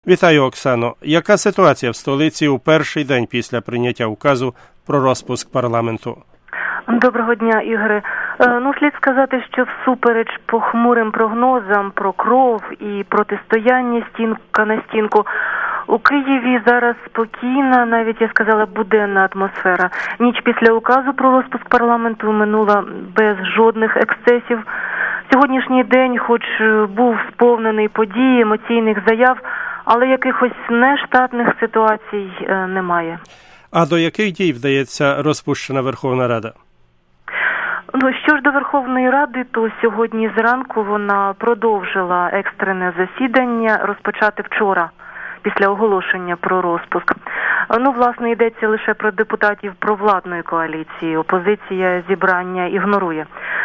Вітаю, Оксано. Яка ситуація в столиці у перший день після прийняття указу про розпуск парламенту? Доброго дня, Ігоре. Слід сказати, що всупереч похмурим прогнозам про кров і протистояння стінка на стінку, у Києві зараз спокійна, навіть, я сказала, буденна атмосфера. Ніч після указу про розпуск парламенту минула без жодних ексцесів. Сьогоднішній день, хоч був сповнений подій, емоційних заяв, але якихось нештатних ситуацій немає. А до яких дій вдається розпущена Верховна Рада? Що ж до Верховної Ради, то сьогодні зранку вона продовжила екстрене засідання, розпочате вчора, після оголошення про розпуск. Власне, йдеться лише про депутатів провладної коаліції. Опозиція зібрання ігнорує.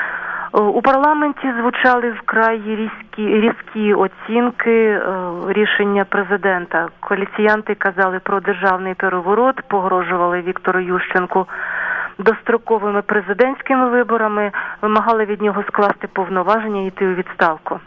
У парламенті звучали вкрай різкі оцінки рішення президента. Коаліціянти казали про державний переворот, погрожували Віктору Ющенку достроковими президентськими виборами, вимагали від нього скласти повноваження і йти у відставку.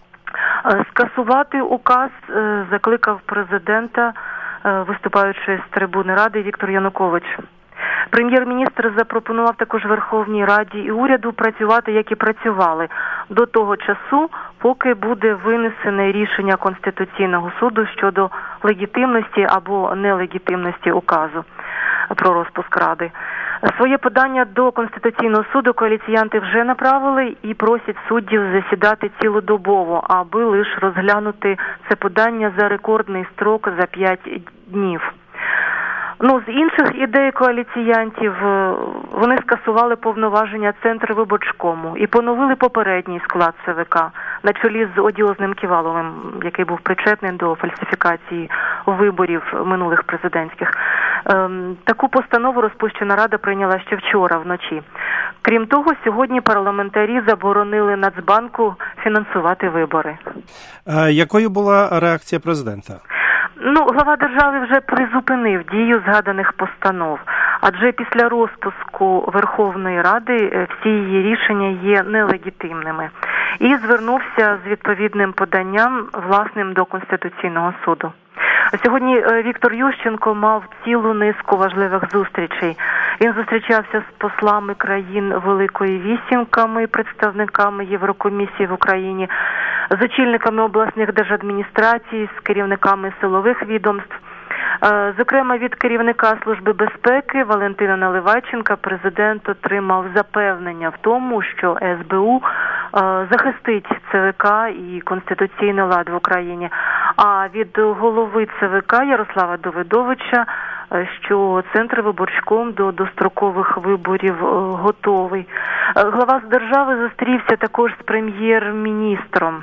Скасувати указ закликав президента, виступаючи з трибуни Ради, Віктор Янукович. Прем'єр-міністр запропонував також Верховній Раді і уряду працювати, як і працювали, до того часу, поки буде винесене рішення Конституційного суду щодо легітимності або нелегітимності указу про розпуск Ради. Своє подання до Конституційного суду коаліціянти вже направили і просять суддів засідати цілодобово, аби лише розглянути це подання за рекордний строк за 5 днів. З інших ідей коаліціянтів, вони скасували повноваження Центрвиборчкому і поновили попередній склад ЦВК на чолі з одіозним Ківаловим, який був причетний до фальсифікації виборів минулих президентських. Таку постанову розпущена Рада прийняла ще вчора вночі. Крім того, сьогодні парламентарі заборонили Нацбанку фінансувати вибори. Якою була реакція президента? Глава держави вже призупинив дію згаданих постанов, адже після розпуску Верховної Ради всі її рішення є нелегітимними. І звернувся з відповідним поданням власним до Конституційного суду. Сьогодні Віктор Ющенко мав цілу низку важливих зустрічей. Він зустрічався з послами країн Великої Вісімки, представниками Єврокомісії в Україні, з очільниками обласних держадміністрацій, з керівниками силових відомств. Зокрема, від керівника Служби безпеки Валентина Наливайченка президент отримав запевнення в тому, що СБУ захистить ЦВК і конституційний лад в Україні. А від голови ЦВК Ярослава Давидовича, що Центрвиборчком до дострокових виборів готовий. Глава держави зустрівся також з прем'єр-міністром.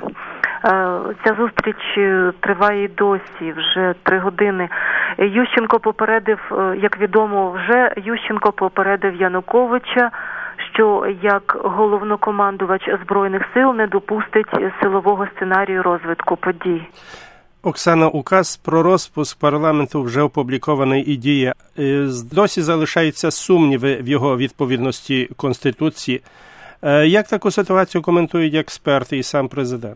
Ця зустріч триває й досі, вже 3 години. Ющенко попередив, як відомо, Ющенко попередив Януковича, що як головнокомандувач Збройних сил не допустить силового сценарію розвитку подій. Оксана, указ про розпуск парламенту вже опублікований і діє. Досі залишаються сумніви в його відповідності Конституції. Як таку ситуацію коментують експерти і сам президент?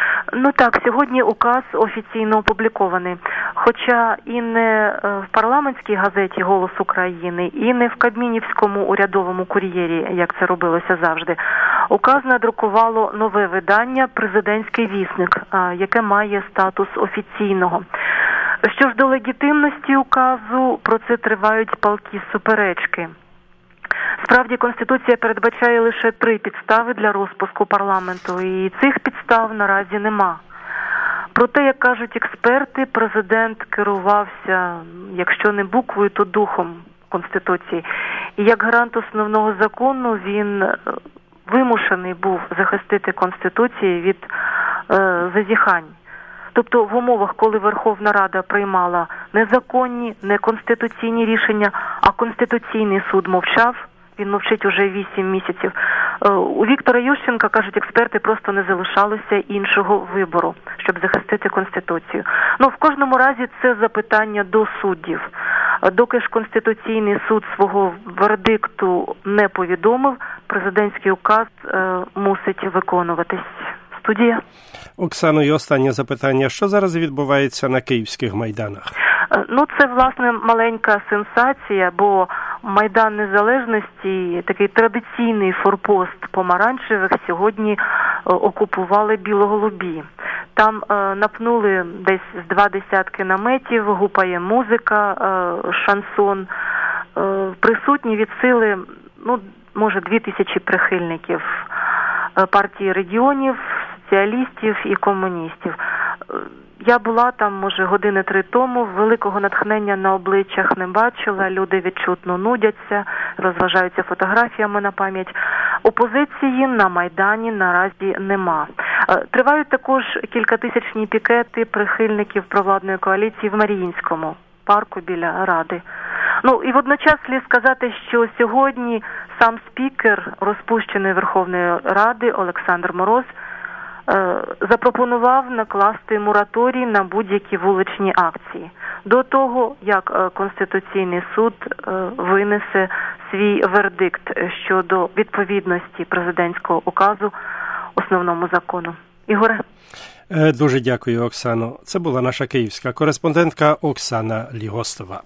Сьогодні указ офіційно опублікований. Хоча і не в парламентській газеті «Голос України», і не в Кабмінівському урядовому кур'єрі, як це робилося завжди. Указ надрукувало нове видання «Президентський вісник», яке має статус офіційного. Що ж до легітимності указу, про це тривають палкі суперечки. Справді, Конституція передбачає лише 3 підстави для розпуску парламенту, і цих підстав наразі нема. Проте, як кажуть експерти, президент керувався, якщо не буквою, то духом Конституції. І як гарант основного закону він вимушений був захистити Конституцію від зазіхань. Тобто в умовах, коли Верховна Рада приймала незаконні, неконституційні рішення, а Конституційний суд мовчав, він мовчить уже 8 місяців. У Віктора Ющенка, кажуть експерти, просто не залишалося іншого вибору, щоб захистити Конституцію. В кожному разі це запитання до суддів. Доки ж Конституційний суд свого вердикту не повідомив, президентський указ мусить виконуватись Студія. Оксано, і останнє запитання. Що зараз відбувається на київських майданах? Це, власне, маленька сенсація, бо Майдан Незалежності, такий традиційний форпост помаранчевих, сьогодні окупували білоголубі. Там напнули десь з 20 наметів, гупає музика, шансон. Присутні від сили, може, 2000 прихильників партії регіонів, соціалістів і комуністів. Я була там, може, години 3 тому, великого натхнення на обличчях не бачила, люди відчутно нудяться, розважаються фотографіями на пам'ять. Опозиції на Майдані наразі нема. Тривають також кількатисячні пікети прихильників провладної коаліції в Маріїнському парку біля Ради. І водночас слід сказати, що сьогодні сам спікер розпущеної Верховної Ради Олександр Мороз запропонував накласти мораторій на будь-які вуличні акції до того, як Конституційний суд винесе свій вердикт щодо відповідності президентського указу основному закону. Ігоре. Дуже дякую, Оксано. Це була наша київська кореспондентка Оксана Лігостова.